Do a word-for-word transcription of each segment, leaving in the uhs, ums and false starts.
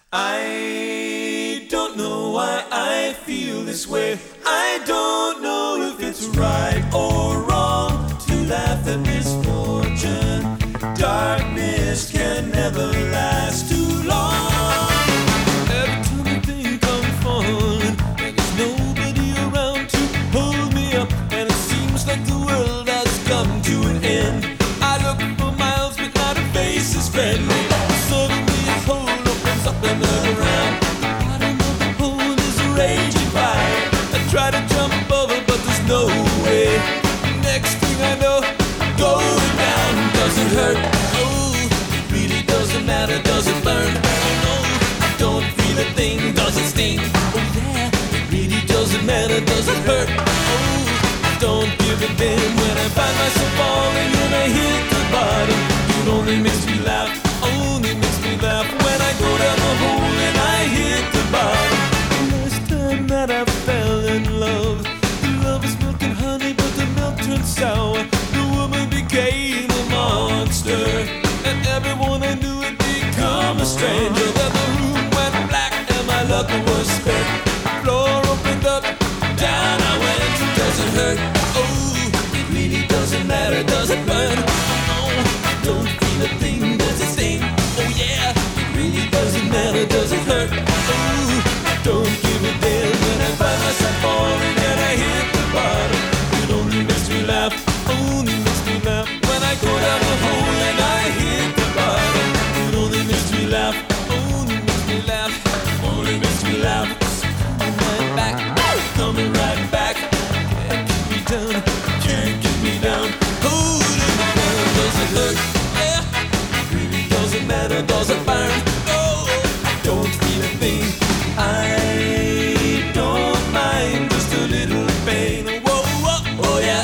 I don't know why I feel this way. I don't know if it's right or wrong to laugh at misfortune. Darkness can never last too long. Every time I think I'm falling and there's nobody around to hold me up, and it seems like the world has come to an end. I look for miles but not a face is friendly. Suddenly a hole opens up and look around. Bottom of the hole is a raging fire. I try to jump over but there's no way. Next thing I know, going down. Does it hurt? Oh, it really doesn't matter. Does it burn? Oh no, I don't feel a thing. Does it sting? Oh yeah, it really doesn't matter. Does it hurt? Oh, I don't give a damn. When I find myself falling and I hit the bottom, it only makes me laugh. Only makes me laugh when I go down the hole and I hit the bottom. The last time that I fell in love, the love is milk and honey, but the milk turned sour. The woman became a monster, and everyone I knew had become a stranger. Then the room went black and my luck was spent. The floor opened up, down I went. Does it hurt? Oh, it really doesn't matter. Does it burn? Oh no, I don't feel a thing. Does it sting? Oh yeah, it really doesn't matter. Does it hurt? Oh, I don't give a damn. When I find myself falling and I hit the bottom, it only makes me laugh. Only makes me laugh when I go down the hole and I hit the bottom. It only makes me laugh. Only makes me laugh. Only makes me laugh. Coming right back, coming right back. Can't get me down, can't get me down. Holding me down. Does it hurt? Yeah. It really doesn't matter. Does it burn? No, I don't feel a thing. I don't mind just a little pain. Whoa, whoa, oh yeah.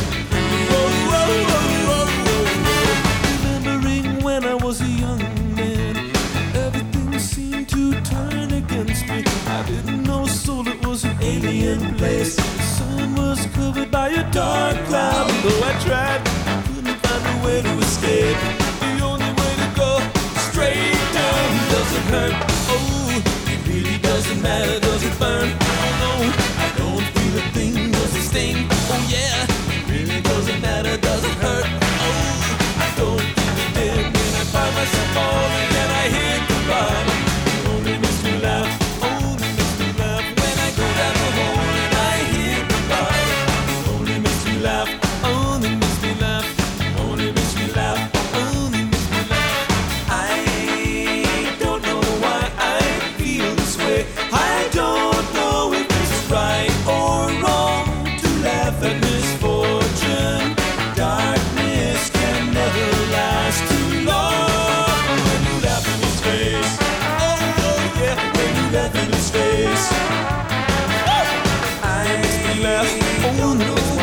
Remembering when I was a young man, everything seemed to turn against me. I didn't know Seoul, it was an alien place. The sun was covered by a dark cloud. Though I tried, I couldn't find a way to escape. The only way to go, straight down. Does it hurt? Oh, it really doesn't matter. Does it burn? Oh no, I don't feel a thing. Does it sting? Oh yeah, it really doesn't matter. Does it hurt? Oh, I don't give a damn. When I find myself falling and I hit the bottom, it only makes me laugh. Only makes me laugh when I go down the hole and I hit the bottom. It only makes me laugh. Only makes me laugh. Only makes me laugh. Only makes me laugh. I don't know why I feel this way. I don't know if it's right or wrong to laugh at misfortune. Darkness can never last too long. When you laugh in his face, oh, oh yeah, when you laugh in his face, I makes me laugh. Oh, no.